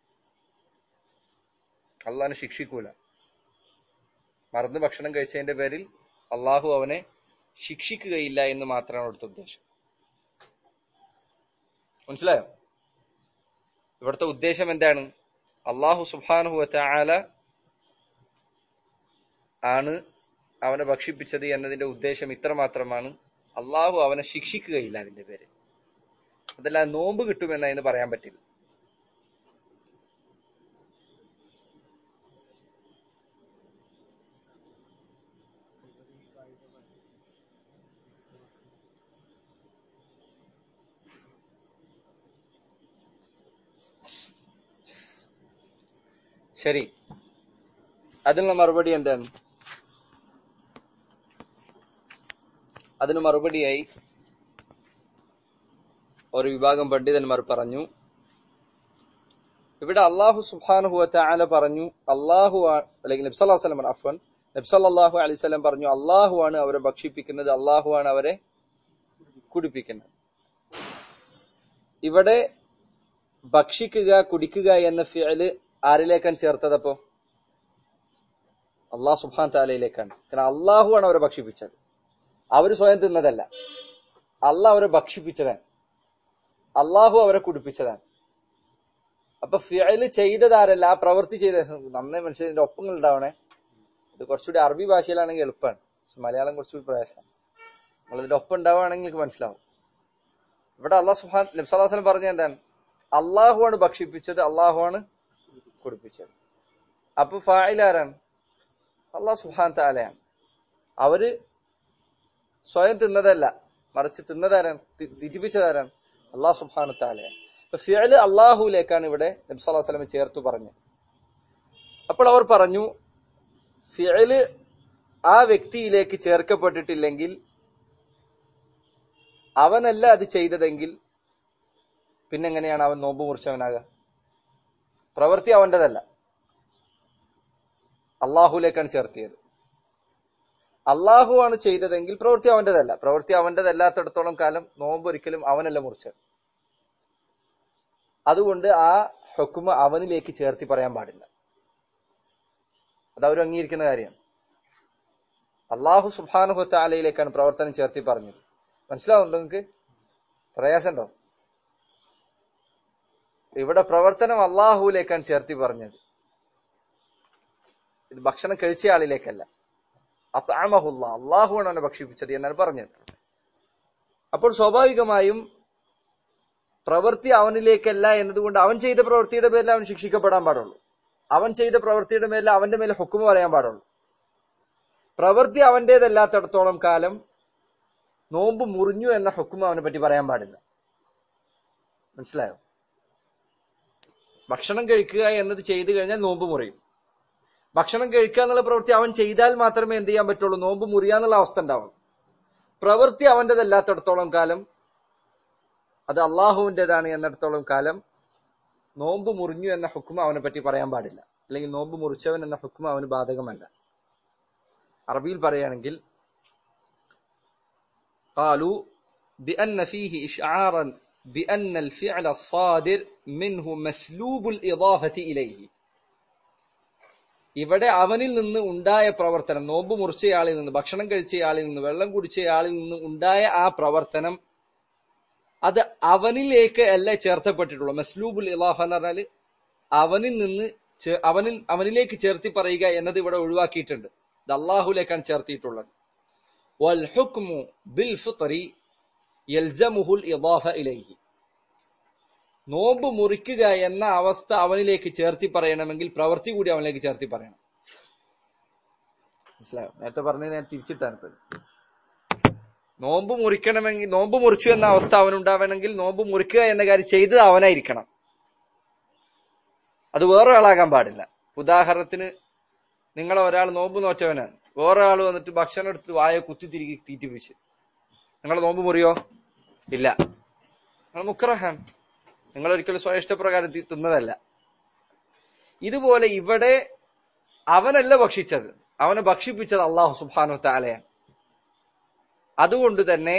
അള്ളാഹിനെ ശിക്ഷിക്കൂല. മറന്ന് ഭക്ഷണം കഴിച്ചതിന്റെ പേരിൽ അള്ളാഹു അവനെ ശിക്ഷിക്കുകയില്ല എന്ന് മാത്രമാണ് ഇവിടുത്തെ ഉദ്ദേശം. മനസ്സിലായോ? ഇവിടുത്തെ ഉദ്ദേശം എന്താണ്? അള്ളാഹു സുബ്ഹാനഹു വ തആല ആണ് അവനെ ഭക്ഷിപ്പിച്ചത് എന്നതിന്റെ ഉദ്ദേശം ഇത്ര മാത്രമാണ്, അള്ളാഹു അവനെ ശിക്ഷിക്കുകയില്ല അതിന്റെ പേര്. അതല്ല നോമ്പ് കിട്ടുമെന്ന് അതിന് പറയാൻ പറ്റില്ല. ശരി, അതിനുള്ള മറുപടി എന്താണ്? അതിന് മറുപടിയായി ഒരു വിഭാഗം പണ്ഡിതന്മാർ പറഞ്ഞു, ഇവിടെ അള്ളാഹു സുബ്ഹാനഹു വ തആല പറഞ്ഞു അള്ളാഹു അല്ലെങ്കിൽ നബി സല്ലല്ലാഹു അലൈഹി വസല്ലം അഫ്വൻ നബി സല്ലല്ലാഹു അലൈഹി വസല്ലം പറഞ്ഞു അള്ളാഹു ആണ് അവരെ ഭക്ഷിപ്പിക്കുന്നത്, അള്ളാഹു ആണ് അവരെ കുടിപ്പിക്കുന്നത്. ഇവിടെ ഭക്ഷിക്കുക കുടിക്കുക എന്ന ഫിഅല് ആരിലേക്കാണ് ചേർത്തതപ്പോ? അള്ളാഹു സുബ്ഹാനഹു വ തആലയിലേക്കാണ്. കാരണം അള്ളാഹു ആണ് അവരെ ഭക്ഷിപ്പിച്ചത്, അവര് സ്വയം തിന്നതല്ല. അള്ളാഹു അവരെ ഭക്ഷിപ്പിച്ചതാണ്, അള്ളാഹു അവരെ കുടിപ്പിച്ചതാണ്. അപ്പൊ ഫിഅല് ചെയ്തതാരല്ല, ആ പ്രവൃത്തി ചെയ്ത നന്നേ മനുഷ്യന്റെ ഒപ്പങ്ങൾ ഉണ്ടാവണേ. ഇത് കുറച്ചുകൂടി അറബി ഭാഷയിലാണെങ്കിൽ എളുപ്പമാണ്, പക്ഷെ മലയാളം കുറച്ചുകൂടി പ്രയാസമാണ്. നമ്മളിതിന്റെ ഒപ്പം ഉണ്ടാവുകയാണെങ്കിൽ നിങ്ങൾക്ക് മനസ്സിലാവും. ഇവിടെ അള്ളാഹു സുബ്ഹാനഹു നബി സല്ലല്ലാഹു അലൈഹി വസല്ലം പറഞ്ഞ എന്താണ്? അള്ളാഹു ആണ് ഭക്ഷിപ്പിച്ചത്, അള്ളാഹു ആണ് കുടിപ്പിച്ചത്. അപ്പൊ ഫാഇൽ ആരാണ്? അള്ളാഹു സുബ്ഹാനഹു വ തആലയാണ്. അവര് സ്വയം തിന്നതല്ല, മറിച്ച് തിന്നതാരാണ്? തിരിപ്പിച്ചതാരാണ്? അള്ളാഹു സുബ്ഹാനഹു വ തആലയാണ്. അപ്പൊ ഫിഅല് അള്ളാഹുവിലേക്കാണ് ഇവിടെ നബി സല്ലല്ലാഹു അലൈഹി വസല്ലം ചേർത്തു പറഞ്ഞത്. അപ്പോൾ അവർ പറഞ്ഞു ഫിഅല് ആ വ്യക്തിയിലേക്ക് ചേർക്കപ്പെട്ടിട്ടില്ലെങ്കിൽ, അവനല്ല അത് ചെയ്തതെങ്കിൽ പിന്നെങ്ങനെയാണ് അവൻ നോമ്പ് മുറിച്ചവനാകുക? പ്രവൃത്തി അവന്റേതല്ല, അള്ളാഹുലേക്കാണ് ചേർത്തിയത്. അള്ളാഹു ആണ് ചെയ്തതെങ്കിൽ പ്രവൃത്തി അവന്റേതല്ല. പ്രവൃത്തി അവന്റേതല്ലാത്തിടത്തോളം കാലം നോമ്പ് ഒരിക്കലും അവനല്ല മുറിച്ചത്. അതുകൊണ്ട് ആ ഹുക്മ അവനിലേക്ക് ചേർത്തി പറയാൻ പാടില്ല. അത് അവർ അംഗീകരിക്കുന്ന കാര്യമാണ്. അള്ളാഹു സുബ്ഹാനഹു വ തആലയിലേക്കാണ് പ്രവർത്തനം ചേർത്തി പറഞ്ഞത്. മനസ്സിലാവുന്നുണ്ടോ നിങ്ങൾക്ക്? പ്രയാസമുണ്ടോ? ഇവിടെ പ്രവർത്തനം അള്ളാഹുവിലേക്കാണ് ചേർത്തി പറഞ്ഞത്. ഇത് ഭക്ഷണം കഴിച്ച ആളിലേക്കല്ല. അത്അമഹുല്ലാ, അള്ളാഹുവാണ് അവനെ ഭക്ഷിപ്പിച്ചത് എന്നാണ് പറഞ്ഞത്. അപ്പോൾ സ്വാഭാവികമായും പ്രവൃത്തി അവനിലേക്കല്ല എന്നതുകൊണ്ട് അവൻ ചെയ്ത പ്രവൃത്തിയുടെ പേരിൽ അവൻ ശിക്ഷിക്കപ്പെടാൻ പാടുള്ളൂ. അവൻ ചെയ്ത പ്രവൃത്തിയുടെ മേലിൽ അവന്റെ മേലെ ഹുക്മ പറയാൻ പാടുള്ളൂ. പ്രവൃത്തി അവന്റേതല്ലാത്തിടത്തോളം കാലം നോമ്പ് മുറിഞ്ഞു എന്ന ഹുക്മ അവനെ പറ്റി പറയാൻ പാടില്ല. മനസ്സിലായോ? ഭക്ഷണം കഴിക്കുക എന്നത് ചെയ്തു കഴിഞ്ഞാൽ നോമ്പ് മുറിയും. ഭക്ഷണം കഴിക്കുക എന്നുള്ള പ്രവൃത്തി അവൻ ചെയ്താൽ മാത്രമേ എന്ത് ചെയ്യാൻ പറ്റുള്ളൂ? നോമ്പ് മുറിയാന്നുള്ള അവസ്ഥ ഉണ്ടാവും. പ്രവൃത്തി അവന്റേതല്ലാത്തിടത്തോളം കാലം, അത് അള്ളാഹുവിന്റേതാണ് എന്നിടത്തോളം കാലം നോമ്പ് മുറിഞ്ഞു എന്ന ഹുക്മ അവനെ പറ്റി പറയാൻ പാടില്ല. അല്ലെങ്കിൽ നോമ്പ് മുറിച്ചവൻ എന്ന ഹുക്മ അവന് ബാധകമല്ല. അറബിയിൽ പറയുകയാണെങ്കിൽ قالوا بأن فيه إشعارا بأن الفعل الصادر منه مسلوب الإضافة إليه. ഇവിടെ അവനിൽ നിന്ന് ഉണ്ടായ പ്രവർത്തനം, നോമ്പ് മുറിച്ചയാളിൽ നിന്ന്, ഭക്ഷണം കഴിച്ചയാളിൽ നിന്ന്, വെള്ളം കുടിച്ചയാളിൽ നിന്ന് ഉണ്ടായ ആ പ്രവർത്തനം അത് അവനിലേക്ക് അല്ല ചേർത്തപ്പെട്ടിട്ടുള്ളൂ. മസ്ലൂബുൽ ഇളാഫ എന്ന് പറഞ്ഞാൽ അവനിൽ നിന്ന് അവനിൽ അവനിലേക്ക് ചേർത്തി പറയുക എന്നത് ഇവിടെ ഒഴിവാക്കിയിട്ടുണ്ട്. ഇത് അള്ളാഹുലേക്കാണ് ചേർത്തിയിട്ടുള്ളത്. വൽ ഹുക്മു ബിൽ ഫിത്രി യൽസമുഹുൽ ഇളാഫ ഇലൈഹി. നോമ്പ് മുറിക്കുക എന്ന അവസ്ഥ അവനിലേക്ക് ചേർത്തി പറയണമെങ്കിൽ പ്രവൃത്തി കൂടി അവനിലേക്ക് ചേർത്തി പറയണം. മനസ്സിലായോ? നേരത്തെ പറഞ്ഞത് ഞാൻ തിരിച്ചിട്ടാണ് ഇപ്പൊ. നോമ്പ് മുറിക്കണമെങ്കിൽ, നോമ്പ് മുറിച്ചു എന്ന അവസ്ഥ അവനുണ്ടാവണമെങ്കിൽ നോമ്പ് മുറിക്കുക എന്ന കാര്യം ചെയ്തത് അവനായിരിക്കണം, അത് വേറൊരാളാകാൻ പാടില്ല. ഉദാഹരണത്തിന് നിങ്ങളെ ഒരാൾ നോമ്പ് നോറ്റവനാണ്, വേറൊരാൾ വന്നിട്ട് ഭക്ഷണം എടുത്ത് വായ കുത്തി തിരികെ തീറ്റിപ്പിച്ച്, നിങ്ങളെ നോമ്പ് മുറിയോ? ഇല്ല, നിങ്ങൾ മുക്രഹാൻ, നിങ്ങൾ ഒരിക്കലും സ്വയം ഇഷ്ടപ്രകാരം തിന്നതല്ല. ഇതുപോലെ ഇവിടെ അവനല്ല ഭക്ഷിച്ചത്, അവനെ ഭക്ഷിപ്പിച്ചത് അള്ളാഹു സുബ്ഹാനഹു വ തആലയാണ്. അതുകൊണ്ട് തന്നെ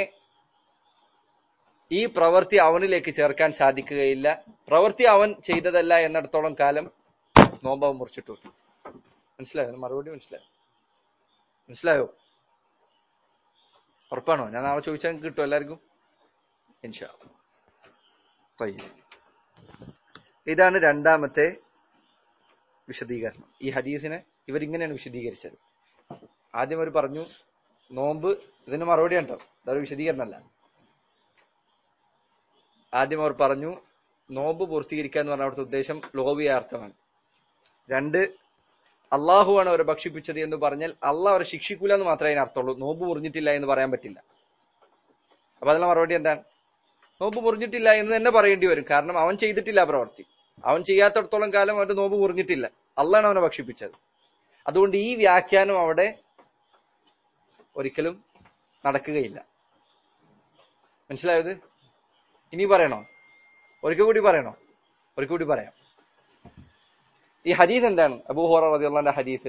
ഈ പ്രവൃത്തി അവനിലേക്ക് ചേർക്കാൻ സാധിക്കുകയില്ല. പ്രവൃത്തി അവൻ ചെയ്തതല്ല എന്നിടത്തോളം കാലം നോമ്പ് അവൻ മുറിച്ചിട്ടു. മനസ്സിലായോ? മറുപടി മനസ്സിലായോ? മനസ്സിലായോ? ഉറപ്പാണോ? ഞാൻ നാളെ ചോദിച്ചാൽ കിട്ടും എല്ലാവർക്കും ഇൻഷാ അല്ലാഹ്. ഇതാണ് രണ്ടാമത്തെ വിശദീകരണം. ഈ ഹദീസിനെ ഇവരിങ്ങനെയാണ് വിശദീകരിച്ചത്. ആദ്യം അവർ പറഞ്ഞു നോമ്പ്, ഇതിന് മറുപടി ഉണ്ടോ? അതൊരു വിശദീകരണമല്ല. ആദ്യം അവർ പറഞ്ഞു നോമ്പ് പൂർത്തീകരിക്കുക എന്ന് പറഞ്ഞ അവിടുത്തെ ഉദ്ദേശം ലോകീയ അർത്ഥമാണ്. രണ്ട്, അള്ളാഹുവാണ് അവരെ ഭക്ഷിപ്പിച്ചത് എന്ന് പറഞ്ഞാൽ അള്ളാഹ് അവരെ ശിക്ഷിക്കൂല എന്ന് മാത്രമേ അതിന് അർത്ഥമുള്ളൂ. നോമ്പ് മുറിഞ്ഞിട്ടില്ല എന്ന് പറയാൻ പറ്റില്ല. അപ്പൊ അതിനുള്ള മറുപടി എന്താണ്? നോമ്പ് മുറിഞ്ഞിട്ടില്ല എന്ന് തന്നെ പറയേണ്ടി വരും. കാരണം അവൻ ചെയ്തിട്ടില്ല പ്രവൃത്തി. അവൻ ചെയ്യാത്തടത്തോളം കാലം അവന്റെ നോമ്പ് മുറിഞ്ഞിട്ടില്ല. അള്ളാഹാണ് അവനെ ഭക്ഷിപ്പിച്ചത്. അതുകൊണ്ട് ഈ വ്യാഖ്യാനം അവിടെ ഒരിക്കലും നടക്കുകയില്ല. മനസ്സിലായത്? ഇനി പറയണോ? ഒരിക്കൽ കൂടി പറയണോ? ഒരിക്കൽ കൂടി പറയാം. ഈ ഹദീസ് എന്താണ്? അബൂ ഹുറൈറ റളിയല്ലാഹു അൻഹു ഹദീസ്,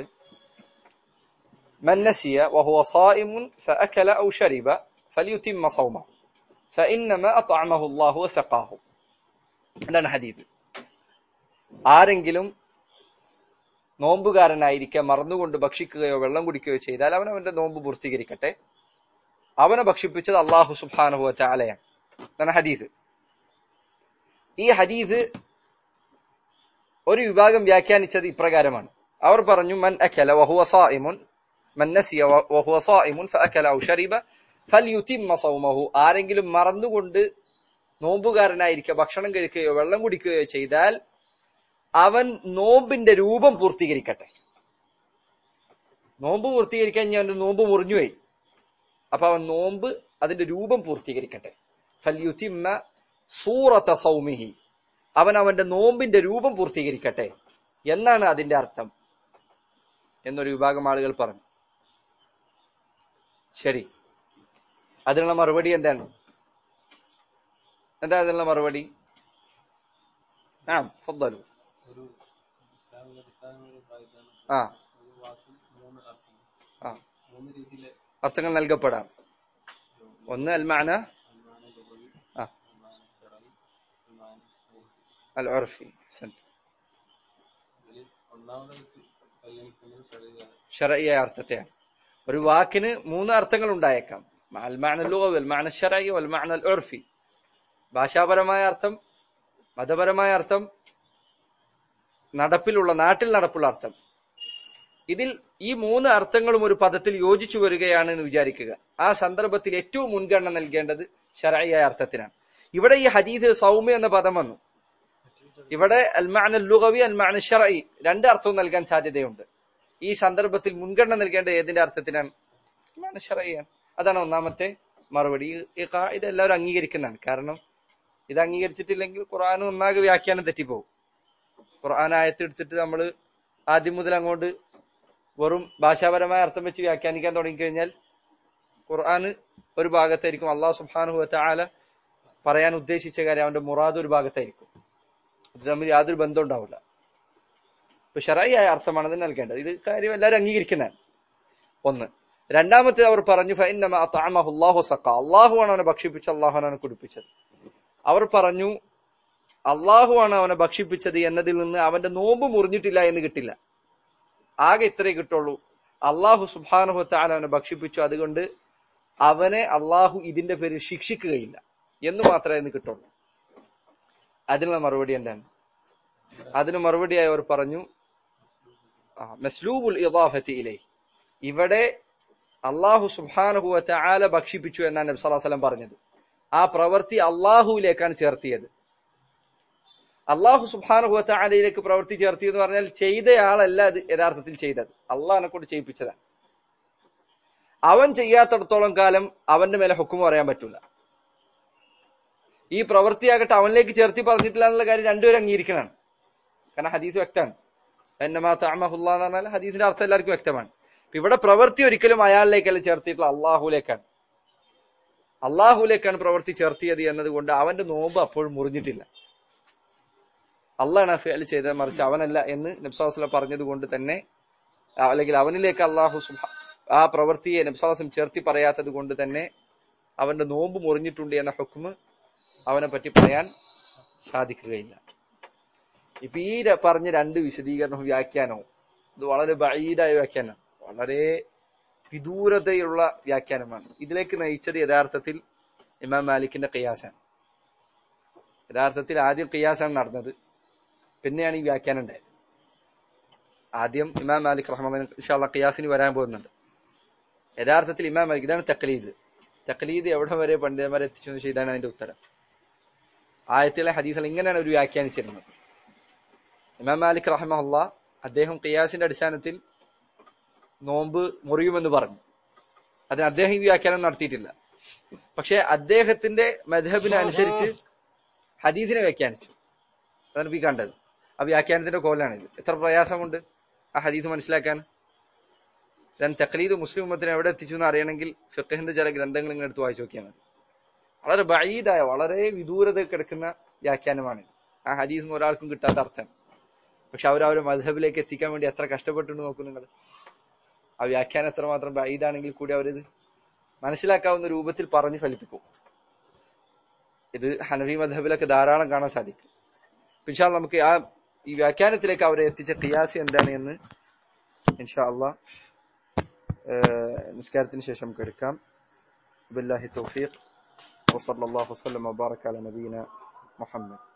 മൻ നസിയ വഹുവ സായിമുൻ ഫഅകല ഔ ശരിബ ഫലിയുതിമ്മ സൗമഹു ഫഇന്നമാ അത്അമഹു അല്ലാഹു വസഖാഹു. എന്താണ് ഹദീസ്? ആരെങ്കിലും നോമ്പുകാരനായിരിക്കെ മറന്നുകൊണ്ട് ഭക്ഷിക്കുകയോ വെള്ളം കുടിക്കുകയോ ചെയ്താൽ അവൻ അവന്റെ നോമ്പ് പൂർത്തീകരിക്കട്ടെ, അവനെ ഭക്ഷിപ്പിച്ചത് അല്ലാഹു സുബ്ഹാനഹു വ തആലയാണ്. എന്നാണ് ഹദീസ്. ഈ ഹദീസ് ഒരു വിഭാഗം വ്യാഖ്യാനിച്ചത് ഇപ്രകാരമാണ്. അവർ പറഞ്ഞു, മൻ അകല വഹുവ സായിമുൻ മൻ നസിയ വഹുവ സായിമുൻ ഫഅകല ഔ ശരിബ ഫൽയുതിമ്മ സൗമഹു. ആരെങ്കിലും മറന്നുകൊണ്ട് നോമ്പുകാരനായിരിക്കെ ഭക്ഷണം കഴിക്കുകയോ വെള്ളം കുടിക്കുകയോ ചെയ്താൽ അവൻ നോമ്പിന്റെ രൂപം പൂർത്തീകരിക്കട്ടെ. നോമ്പ് പൂർത്തീകരിക്കാൻ ഞാൻ നോമ്പ് മുറിഞ്ഞുപോയി, അപ്പൊ അവൻ നോമ്പ് അതിന്റെ രൂപം പൂർത്തീകരിക്കട്ടെ. ഫൽയുതിമ്മ സൂറത സൗമിഹി, അവൻ അവന്റെ നോമ്പിന്റെ രൂപം പൂർത്തീകരിക്കട്ടെ എന്നാണ് അതിന്റെ അർത്ഥം എന്നൊരു വിഭാഗം ആളുകൾ പറഞ്ഞു. ശരി, അതിനുള്ള മറുപടി എന്താണ്? എന്താ അതിനുള്ള മറുപടി? ആ ഫദ്ദലു. ആ ആ അർത്ഥങ്ങൾ നൽകപ്പെടാം. ഒന്ന് അൽ മഅന അൽ ഉർഫി, ശർഈയ അർത്ഥത്തെയാണ്. ഒരു വാക്കിന് മൂന്ന് അർത്ഥങ്ങൾ ഉണ്ടായേക്കാം. അൽ മഅന ലുഗവി, അൽ മഅന ശർഈ, വൽ മഅന അൽ ഉർഫി. ഭാഷാപരമായ അർത്ഥം, മതപരമായ അർത്ഥം, നടപ്പിലുള്ള നാട്ടിൽ നടപ്പുള്ള അർത്ഥം. ഇതിൽ ഈ മൂന്ന് അർത്ഥങ്ങളും ഒരു പദത്തിൽ യോജിച്ചു വരികയാണ് എന്ന് വിചാരിക്കുക. ആ സന്ദർഭത്തിൽ ഏറ്റവും മുൻഗണന നൽകേണ്ടത് ശർഈയ അർത്ഥത്തിനാണ്. ഇവിടെ ഈ ഹദീസ് സൗമ്യ എന്ന പദം വന്നു. ഇവിടെ അൽ മഅന ലുഗവി, അൽ മഅന ശർഈ രണ്ട് അർത്ഥവും നൽകാൻ സാധ്യതയുണ്ട്. ഈ സന്ദർഭത്തിൽ മുൻഗണന നൽകേണ്ട ഏതിന്റെ അർത്ഥത്തിനാണ്? മഅന ശർഈയാണ്. അതാണ് ഒന്നാമത്തെ മറുപടി. ഈ ഖാഇദ എല്ലാവരും അംഗീകരിക്കുന്നതാണ്. കാരണം ഇത് അംഗീകരിച്ചിട്ടില്ലെങ്കിൽ ഖുർആൻ ഒന്നാകെ വ്യാഖ്യാനം തെറ്റിപ്പോകും. ഖുർആൻ ആയത്തെടുത്തിട്ട് നമ്മൾ ആദ്യം മുതൽ അങ്ങോട്ട് വെറും ഭാഷാപരമായ അർത്ഥം വെച്ച് വ്യാഖ്യാനിക്കാൻ തുടങ്ങിക്കഴിഞ്ഞാൽ ഖുർആൻ ഒരു ഭാഗത്തായിരിക്കും, അല്ലാഹു സുബ്ഹാനഹു വ തആല പറയാൻ ഉദ്ദേശിച്ച കാര്യം അവന്റെ മുറാദ് ഒരു ഭാഗത്തായിരിക്കും. ഇത് തമ്മിൽ യാതൊരു ബന്ധം ഉണ്ടാവില്ല. ഇപ്പൊ ശർഈയ അർത്ഥമാണ് ഇത് നൽകേണ്ടത്. ഇത് കാര്യം എല്ലാവരും അംഗീകരിക്കുന്നതാണ്. ഒന്ന്. രണ്ടാമത്തെ അവർ പറഞ്ഞു, ഫഇന്നമാ അത്അമഹു അല്ലാഹു വസഖാ, അല്ലാഹുവാണ് അവനെ ഭക്ഷിപ്പിച്ചത്, അല്ലാഹുവാണ് അവനെ കുടിപ്പിച്ചത്. അവർ പറഞ്ഞു അള്ളാഹുവാണ് അവനെ ഭക്ഷിപ്പിച്ചത് എന്നതിൽ നിന്ന് അവന്റെ നോമ്പ് മുറിഞ്ഞിട്ടില്ല എന്ന് കിട്ടില്ല. ആകെ ഇത്രേ കിട്ടുള്ളൂ, അള്ളാഹു സുബ്ഹാനഹു വ തആല അവനെ ഭക്ഷിപ്പിച്ചു, അതുകൊണ്ട് അവനെ അള്ളാഹു ഇതിന്റെ പേരിൽ ശിക്ഷിക്കുകയില്ല എന്ന് മാത്രമേ എന്ന് കിട്ടുള്ളൂ. അതിനുള്ള മറുപടി എന്താണ്? അതിന് മറുപടിയായി അവർ പറഞ്ഞു, മസ്ലൂബുൽ ഇദാഫത്തി ഇലൈഹി, ഇവിടെ അള്ളാഹു സുബ്ഹാനഹു വ തആല ഭക്ഷിപ്പിച്ചു എന്നാണ് നബി സല്ലല്ലാഹു അലൈഹി വസല്ലം പറഞ്ഞത്. ആ പ്രവൃത്തി അള്ളാഹുവിലേക്കാണ് ചേർത്തിയത്. അള്ളാഹു സുബ്ഹാനഹു വ തആലയിലേക്ക് പ്രവൃത്തി ചേർത്തിയെന്ന് പറഞ്ഞാൽ ചെയ്തയാളല്ല അത് യഥാർത്ഥത്തിൽ ചെയ്തത്, അള്ളാഹിനെ കൊണ്ട് ചെയ്യിപ്പിച്ചതാണ്. അവൻ ചെയ്യാത്തടത്തോളം കാലം അവന്റെ മേലെ ഹുക്കം പറയാൻ പറ്റൂല. ഈ പ്രവൃത്തിയാകട്ടെ അവനിലേക്ക് ചേർത്തി പറഞ്ഞിട്ടില്ല എന്നുള്ള കാര്യം രണ്ടുപേരും അംഗീകരിക്കണമാണ്. കാരണം ഹദീസ് വ്യക്തമാണ്. എന്നമാ തഅമഹുല്ലാ എന്ന് പറഞ്ഞാൽ ഹദീസിന്റെ അർത്ഥം എല്ലാവർക്കും വ്യക്തമാണ്. ഇവിടെ പ്രവൃത്തി ഒരിക്കലും അയാളിലേക്കല്ല ചേർത്തിയിട്ടുള്ള, അള്ളാഹുലേക്കാണ്. അള്ളാഹുലേക്കാണ് പ്രവൃത്തി ചേർത്തിയത് എന്നതുകൊണ്ട് അവന്റെ നോമ്പ് അപ്പോഴും മുറിഞ്ഞിട്ടില്ല. അള്ളാഹാണ് ഫിഅൽ ചെയ്തത്, മറിച്ച് അവനല്ല എന്ന് നബി സല്ലല്ലാഹു അലൈഹി വസല്ലം പറഞ്ഞത് കൊണ്ട് തന്നെ, അല്ലെങ്കിൽ അവനിലേക്ക് അള്ളാഹു സുബ്ഹാ ആ പ്രവൃത്തിയെ നബി സല്ലല്ലാഹു അലൈഹി വസല്ലം ചേർത്തി പറയാത്തത് കൊണ്ട് തന്നെ അവന്റെ നോമ്പ് മുറിഞ്ഞിട്ടുണ്ട് എന്ന ഹുക്മ് അവനെ പറ്റി പറയാൻ സാധിക്കുകയില്ല. ഇപ്പൊ ഈ പറഞ്ഞ രണ്ട് വിശദീകരണവും വ്യാഖ്യാനവും ഇത് വളരെ ബഈദായ വ്യാഖ്യാനമാണ്, വളരെ വിദൂരതയുള്ള വ്യാഖ്യാനമാണ്. ഇതിലേക്ക് നയിച്ചത് യഥാർത്ഥത്തിൽ ഇമാം മാലിക്കിന്റെ ഖിയാസാണ്. യഥാർത്ഥത്തിൽ ആദ്യം ഖിയാസാണ് നടന്നത്, പിന്നെയാണ് ഈ വ്യാഖ്യാനം ഉണ്ടായത്. ആദ്യം ഇമാം മാലിക് റഹ്മത്തുള്ളാഹി ഇൻഷാ അല്ലാഹ് ഖിയാസിന് വരാൻ പോകുന്നുണ്ട്. യഥാർത്ഥത്തിൽ ഇമാം മാലിക്, ഇതാണ് തഖ്ലീദ്. തഖ്ലീദ് എവിടെ വരെ പണ്ഡിതന്മാരെ എത്തിച്ചു എന്ന് വെച്ചാൽ ഇതാണ് അതിന്റെ ഉത്തരം. ആയത്തിലെ ഹദീസുകൾ ഇങ്ങനെയാണ് ഒരു വ്യാഖ്യാനിച്ചിരുന്നത്. ഇമാം മാലിക് റഹ്മത്തുള്ളാഹി അദ്ദേഹം ഖിയാസിന്റെ അടിസ്ഥാനത്തിൽ നോമ്പ് മുറിയുമെന്ന് പറഞ്ഞു. അതിന് അദ്ദേഹം ഈ വ്യാഖ്യാനം നടത്തിയിട്ടില്ല. പക്ഷെ അദ്ദേഹത്തിന്റെ മദ്ഹബിനെ അനുസരിച്ച് ഹദീസിനെ വ്യാഖ്യാനിച്ചു. അതാണ് ഈ കണ്ടത്. ആ വ്യാഖ്യാനത്തിന്റെ കോലാണിത്. എത്ര പ്രയാസമുണ്ട് ആ ഹദീസ് മനസ്സിലാക്കാൻ. ഞാൻ തഖ്ലീദ് മുസ്ലിം ഉമ്മത്തിനെ എവിടെ എത്തിച്ചു എന്ന് അറിയണമെങ്കിൽ ഫിഖ്ഹിന്റെ ചില ഗ്രന്ഥങ്ങൾ ഇങ്ങനെ എടുത്ത് വായിച്ചു നോക്കിയാൽ മതി. വളരെ ബഈദായ, വളരെ വിദൂരത കിടക്കുന്ന വ്യാഖ്യാനമാണ്. ആ ഹദീസിന് ഒരാൾക്കും കിട്ടാത്ത അർത്ഥം. പക്ഷെ അവർ അവരുടെ മദ്ഹബിലേക്ക് എത്തിക്കാൻ വേണ്ടി എത്ര കഷ്ടപ്പെട്ടുണ്ട് നോക്കൂ നിങ്ങൾ. ആ വ്യാഖ്യാനം എത്രമാത്രം ബഈദാണെങ്കിൽ കൂടി അവരിത് മനസ്സിലാക്കാവുന്ന രൂപത്തിൽ പറഞ്ഞ് ഫലിപ്പിക്കും. ഇത് ഹനഫി മദ്ഹബിലൊക്കെ ധാരാളം കാണാൻ സാധിക്കും. ഇൻഷാ അല്ലാഹ് നമുക്ക് ആ ഈ വ്യാഖ്യാനത്തിലേക്ക് അവരെ എത്തിച്ച ഖിയാസ് എന്താണ് എന്ന് ഇൻഷാ അല്ലാഹ് നിസ്കാരത്തിന് ശേഷം നമുക്ക് എടുക്കാം. ബില്ലാഹി തൗഫീഖ് വസല്ലല്ലാഹു വസല്ലം വബാറക അലാ നബിയിന മുഹമ്മദ്.